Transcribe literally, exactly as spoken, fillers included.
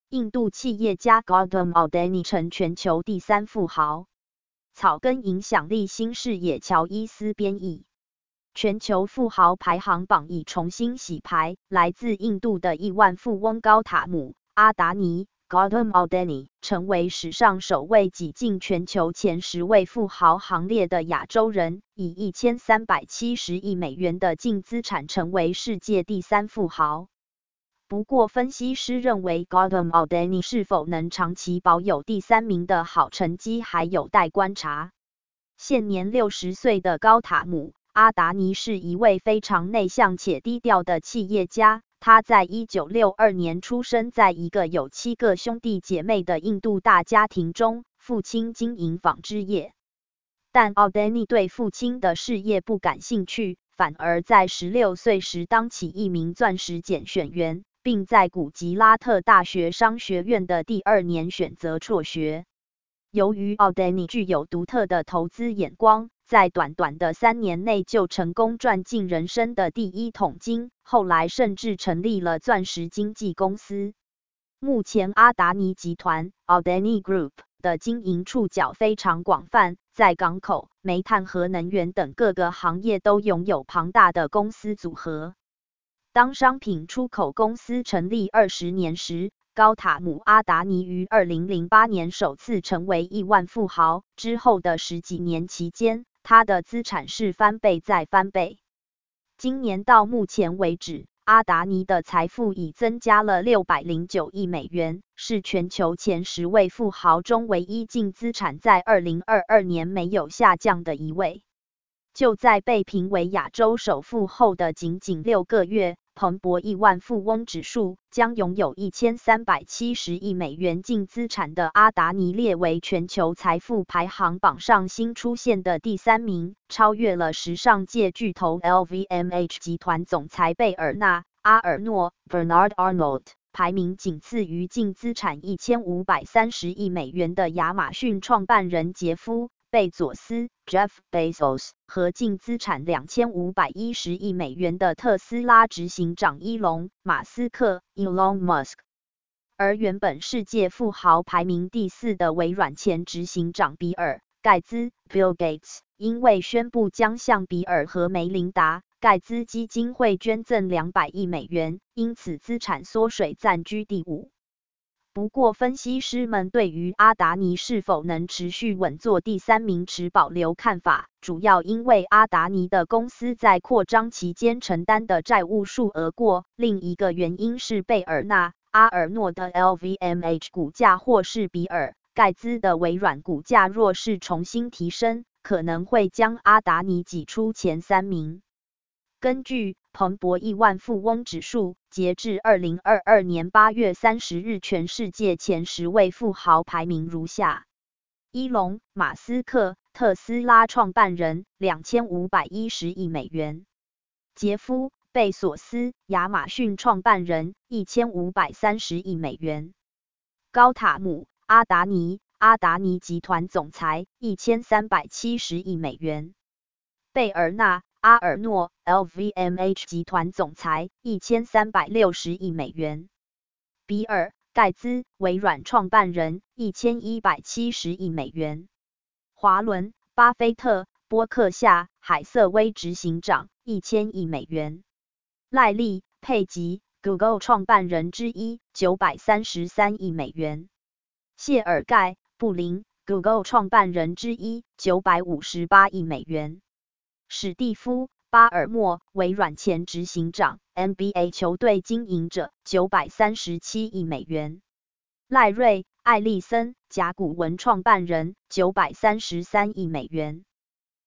印度企业家 Gautam Adani 成全球第三富豪。草根影响力新视野乔伊斯编译。全球富豪排行榜已重新洗牌，来自印度的亿万富翁高塔姆·阿达尼 Gautam Adani 成为史上首位挤进全球前十位富豪行列的亚洲人，以一千三百七十亿美元的净资产成为世界第三富豪。不过，分析师认为 Gautam Adani 是否能长期保有第三名的好成绩还有待观察。现年六十岁的高塔姆·阿达尼是一位非常内向且低调的企业家。他在一九六二年出生在一个有七个兄弟姐妹的印度大家庭中，父亲经营纺织业。但 Adani 对父亲的事业不感兴趣，反而在十六岁时当起一名钻石拣选员，并在古吉拉特大学商学院的第二年选择辍学。由于 Adani 具有独特的投资眼光，在短短的三年内就成功赚进人生的第一桶金，后来甚至成立了钻石经纪公司。目前阿达尼集团 Adani Group 的经营触角非常广泛，在港口、煤炭和能源等各个行业都拥有庞大的公司组合。当商品出口公司成立二十年时，高塔姆·阿达尼于二零零八年首次成为亿万富豪，之后的十几年期间，他的资产是翻倍再翻倍。今年到目前为止，阿达尼的财富已增加了六百零九亿美元，是全球前十位富豪中唯一净资产在二零二二年没有下降的一位。就在被评为亚洲首富后的仅仅六个月，彭博亿万富翁指数将拥有一千三百七十亿美元净资产的阿达尼列为全球财富排行榜上新出现的第三名，超越了时尚界巨头 L V M H 集团总裁贝尔纳·阿尔诺 Bernard Arnault， 排名仅次于净资产一千五百三十亿美元的亚马逊创办人杰夫·贝佐斯 Jeff Bezos 和净资产两千五百一十亿美元的特斯拉执行长伊隆·马斯克 Elon Musk。而原本世界富豪排名第四的微软前执行长比尔·盖茨 Bill Gates， 因为宣布将向比尔和梅琳达·盖茨基金会捐赠两百亿美元，因此资产缩水暂居第五。不过，分析师们对于阿达尼是否能持续稳坐第三名持保留看法，主要因为阿达尼的公司在扩张期间承担的债务数额过，另一个原因是贝尔纳·阿尔诺的 L V M H 股价或是比尔·盖茨的微软股价若是重新提升，可能会将阿达尼挤出前三名。根据彭博亿万富翁指数，截至二零二二年八月三十日，全世界前十位富豪排名如下：伊隆·马斯克，特斯拉创办人，两千五百一十亿美元；杰夫·贝索斯，亚马逊创办人，一千五百三十亿美元；高塔姆·阿达尼，阿达尼集团总裁，一千三百七十亿美元；贝尔纳·阿尔诺 L V M H 集团总裁，一千三百六十亿美元；比尔·盖茨，微软创办人，一千一百七十亿美元；华伦·巴菲特，波克夏·海瑟薇执行长，一千亿美元；赖利·佩吉 Google 创办人之一，九百三十三亿美元；谢尔盖·布林 Google 创办人之一，九百五十八亿美元；史蒂夫·巴尔默，微软前执行长 ，N B A 球队经营者，九百三十七亿美元；赖瑞·艾利森，甲骨文创办人，九百三十三亿美元。